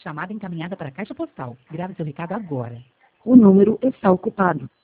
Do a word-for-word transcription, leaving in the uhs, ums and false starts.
Chamada encaminhada para a caixa postal. Grave seu recado agora. O número está ocupado.